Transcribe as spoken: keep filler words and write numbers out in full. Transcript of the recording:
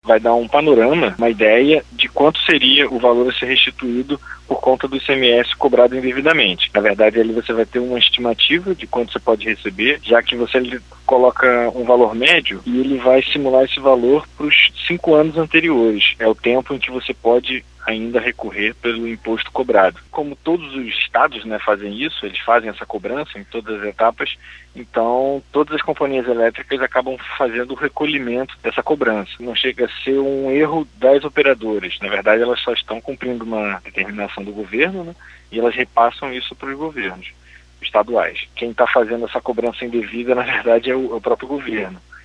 vai dar um panorama, uma ideia de quanto seria o valor a ser restituído por conta do I C M S cobrado indevidamente. Na verdade, ali você vai ter uma estimativa de quanto você pode receber, já que você coloca um valor médio e ele vai simular esse valor para os cinco anos anteriores. É o tempo em que você pode ainda recorrer pelo imposto cobrado. Como todos os estados, né, fazem isso, eles fazem essa cobrança em todas as etapas, então todas as companhias elétricas acabam fazendo o recolhimento dessa cobrança. Não chega a ser um erro das operadoras. Na verdade, elas só estão cumprindo uma determinação do governo, né, e elas repassam isso para os governos estaduais. Quem está fazendo essa cobrança indevida, na verdade, é o, é o próprio governo.